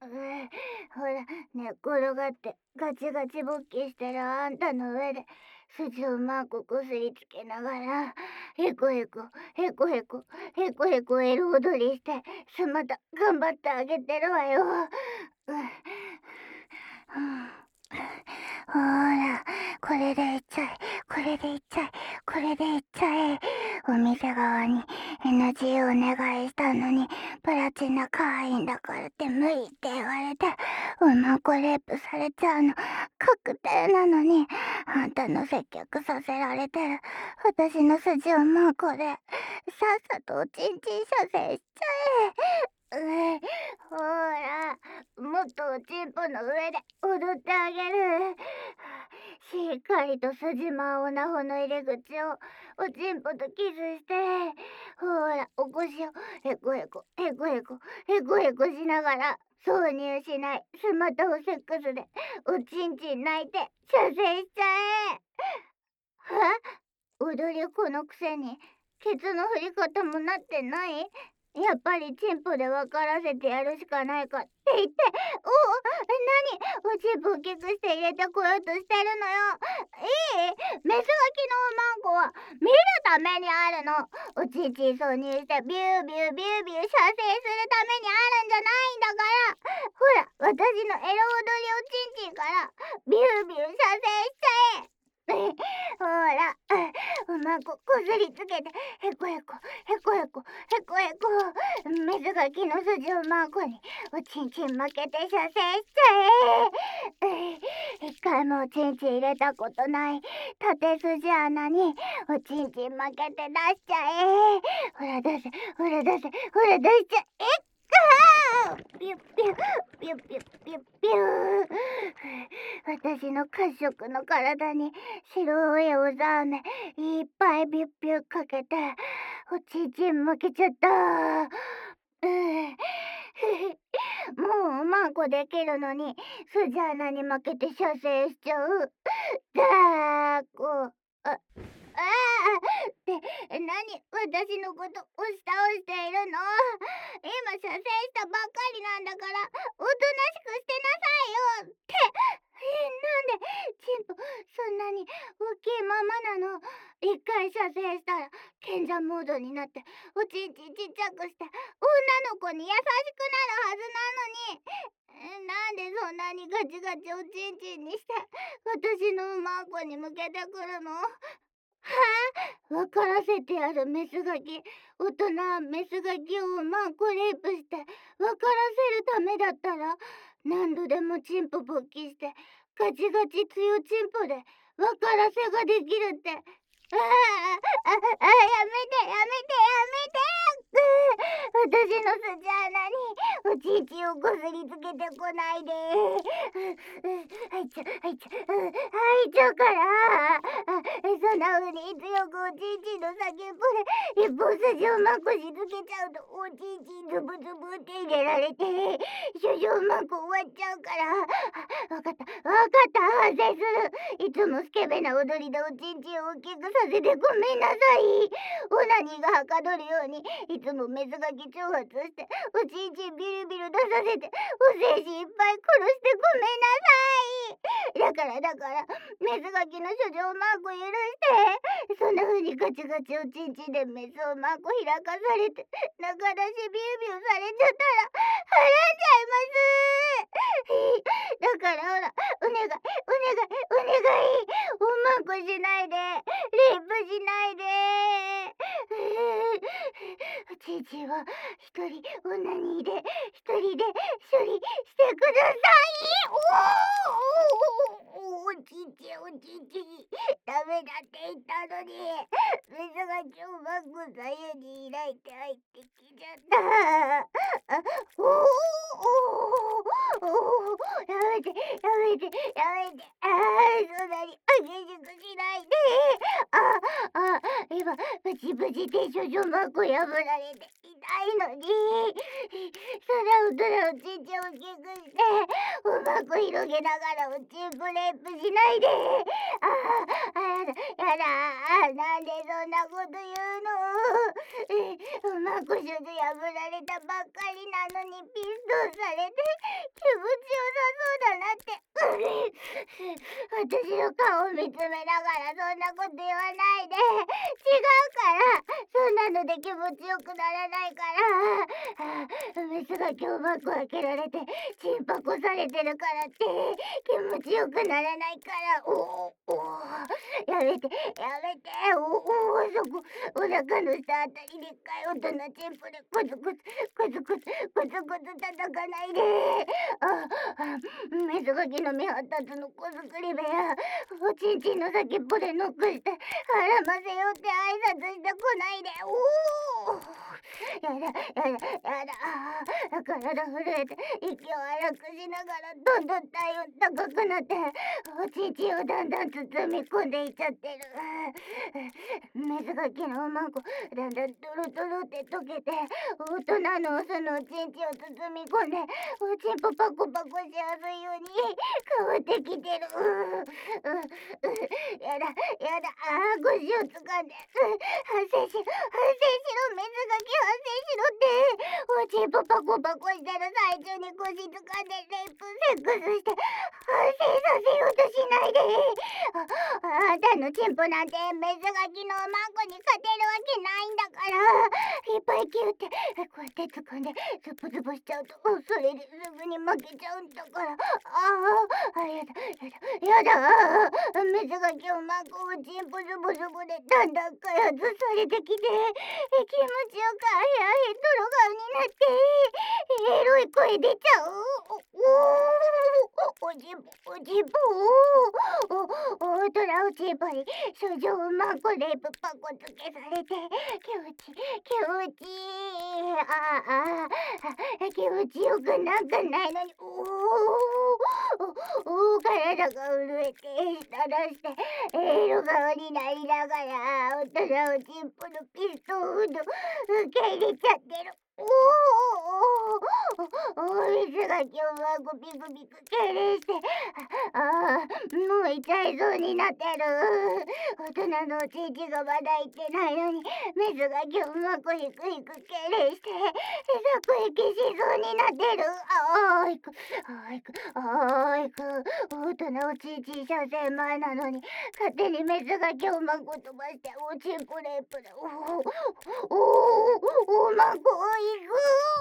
ほら、寝っ転がってガチガチ勃起してるあんたの上で筋をうまくこすりつけながら、へこへこ、へこへこ、へこへこエロ踊りして、また頑張ってあげてるわよ。ほら、これでいっちゃえ、これでいっちゃえ、これでいっちゃえ。お店側に NG お願いしたのに、プラチナ会員だからって無理って言われて、まこレイプされちゃうの確定なのに、あんたの接客させられてる。私の筋をまこで、さっさとおちんちん射精しちゃえ。ほら、もっとおちんぽの上で踊ってあげる。しっかりと筋間オナホの入り口をおちんぽとキスして、ほら、お腰をへこへこ、へこへこ、へこへこしながら、挿入しないスマトフセックスでおちんちん泣いて射精しちゃえ。踊り子のくせにケツの振り方もなってない？やっぱりチンポで分からせてやるしかないかって言って、何おちんぽ大きくして入れてこようとしてるのよ。メスガキのマンコは見るためにあるの。おちんちん挿入してビュービュービュービュー射精するためにあるんじゃないんだから。ほら、私のエロ踊りおちんちんからビュービュー射精しちゃえ。ほら、うまくこすりつけて、へこへこ、へこへこ、へこへこ。水がきの筋をまこに、おちんちん負けて射精しちゃえ。一回もおちんちん入れたことない縦筋穴に、おちんちん負けて出しちゃえ。ほら出せ、ほら出せ、ほら出しちゃえ。ピュッピュッピュッピュッピュッピュー。私の褐色の体に白いおざ飴いっぱいピュッピュッかけておちんちん負けちゃった。もうマンコできるのに筋穴に負けて射精しちゃう。だーこって何私のこと押し倒しているの？今射精したばっかりなんだからおとなしくしてなさいよって。なんでチンポそんなに大きいままなの？一回射精したら賢者モードになっておちんちんちっちゃくして女の子に優しくなるはずなのに、なんでそんなにガチガチおちんちんにして私のマンコに向けてくるの？分からせてやるメスガキ。大人メスガキをマンコレイプして分からせるためだったら何度でもチンポ勃起してガチガチ強チンポで分からせができるって。やめてやめてやめて。私の筋穴におちんちんをこすりつけてこないで。入っちゃう入っちゃう入っちゃうから。そんな風に強くおちんちんの先っぽで一本筋をまこしつけちゃうとおちんちんズブズブって入れられて処女うまく終わっちゃうから。わかった反省する。いつもスケベな踊りでおちんちんを大きくさせてごめんなさい。オナニーがはかどるようにいつもメスガキ挑発しておちんちんビルビル出させてお精子いっぱい殺してごめんなさい。だからメスガキの処女をマーク許して。そんな風にガチガチおちんちんでメスをマーク開かされて中出しビュービューされちゃったら払んじゃいます。だからほらお願いおまんこしないでレイプしないで。おちんちんは一人オナニーで一人で処理してください。おちんちんダメだって言ったのにメスが今日マンコ左右に開いて入ってきちゃった。やめてそんなに激しくしないで。今ブチで処女マンコ破られて痛いのにそら大人おちんちんを大きくしておまんこ広げながらおちんぽレイプしないで。やだなんでそんなこと言うの？ うまくシューズ破られたばっかりなのにピストンされて気持ちよさそうだなって。私の顔を見つめながらそんなこと言わないで。違うから。そんなので気持ちよくならないから。メスが今日バッグ開けられてチンパコされてるからって気持ちよくならないから。やめてやめて。そこお腹の下あたりでっかい大人チンポでコツコツコツコツコツコツ叩かないで。メスガキの未発達の子作り部屋おちんちんの先っぽでノックして絡ませようって挨拶してこないで。やだやだやだ。体震えて息を荒くしながらどんどん体温高くなっておちんちんをだんだん包み込んでいっちゃってる。メスガキのおまんこだんだんトロトロって溶けて大人のオスのおちんちんを包み込んでおちんぽパコパコしやすいように変わってきてる。やだやだ。腰を掴んで反省しろメスガキ反省しろっておちんぽパコパコしてる最中に腰掴んでレイプセックスして反省させようとしないで。あんたのチンポなんてメスガキのおまんこに勝てるわけないんだから。いっぱいキュってこうやって掴んでズボズボしちゃうとそれですぐに負けちゃうんだから。やだメスガキおまんこをチンポズボズボでだんだん開発されてきて気持ちよくあへあへ泥顔になってエロい声出ちゃう。おちんぽ大人おちんぽに処女おまんこレイプパコつけされて気持ち気持ちよくなんかないのに体が震えて舌出してエロ顔になりながら大人おちんぽのピストンフード受け入れちゃってる。水が今日はゴピゴピ敬礼してもう痛いそうになってる。大人のおちんちがまだ行ってないのにメスが今日はこひくひく敬礼して作息しそうになってる。行く大人おちんち車線前なのに勝手にメスが今日まんこ飛ばしておちんぽレイプだ。おまんこ行く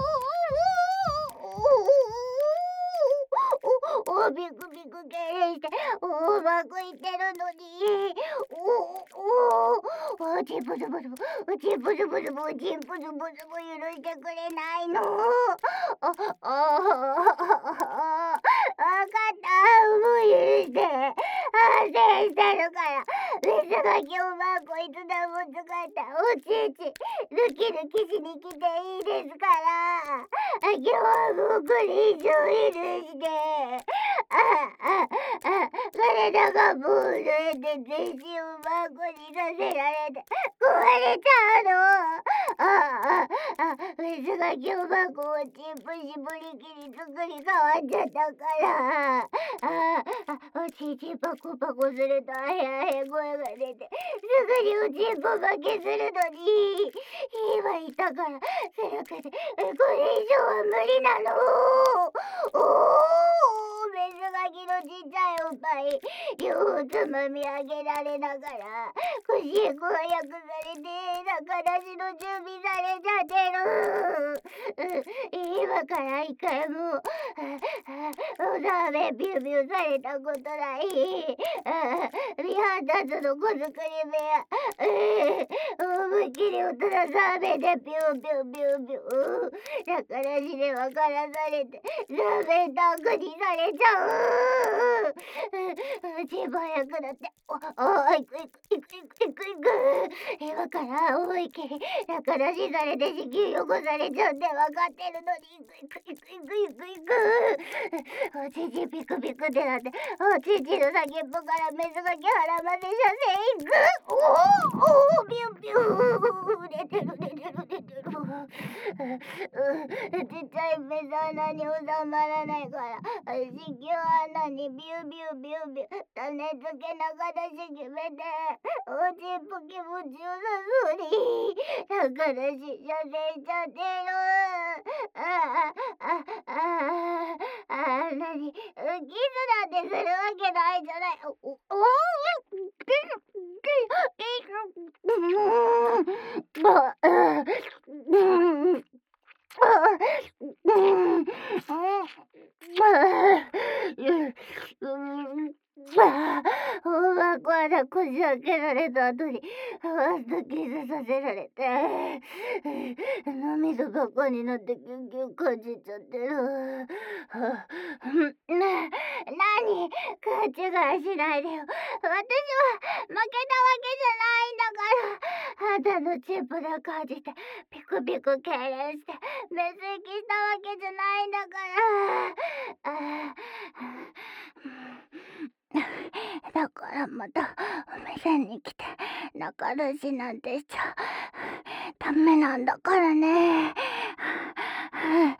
ビクビク敬礼してうまくいってるのにチンポズボズボチンポズボズボチンポズボズボ許してくれないの。わかったもう許して反省してるからメスが今日はこいつだも使ったおちんちドキドキしに来ていいですから。今日はもうこれ以上許して体がもう震えて全身をマンコにさせられて壊れちゃうの。メスが今日マンコをチンポ絞り機に作り変わっちゃったからおちんちんパコパコするとあへあへ声が出てすぐにおちんぽ負けするのに今いたから背中でこれ以上は無理なの。メスガキのちっちゃいおっぱいようつまみ上げられながら腰へこうやくされて中出しの準備されちゃってる。今から一回もおざめビュービューされたことない未発達の子作り部屋思いっきり大人ザメでビュービュービュービュー中出しで分からされてザメタンクにされちゃう。チンポ早くなって行く今から思いっきり中出しされて子宮汚されちゃって分かってるのに行くおちんちんピクピクってなっておちんちんの先っぽからメスがき腹まで射精行くビュンビュン出てるちっちゃい目鼻に収まらないから子宮穴にビュービュービュービュー種付けながらし決めておちんぽ気持ちよさそうにだからししゃせちゃってる。なにキスなんてするわけないじゃない。大箱からこじ開けられた後にファーストキスさせられて涙ばっかになってキュンキュン感じちゃってる。何勘違いしないでよ。私は負けたわけじゃないんだから。あんたのチンポで感じてピクピク痙攣して目線したわけじゃないんだから。だからまたお店に来て仲出しなんてしちゃダメなんだからね。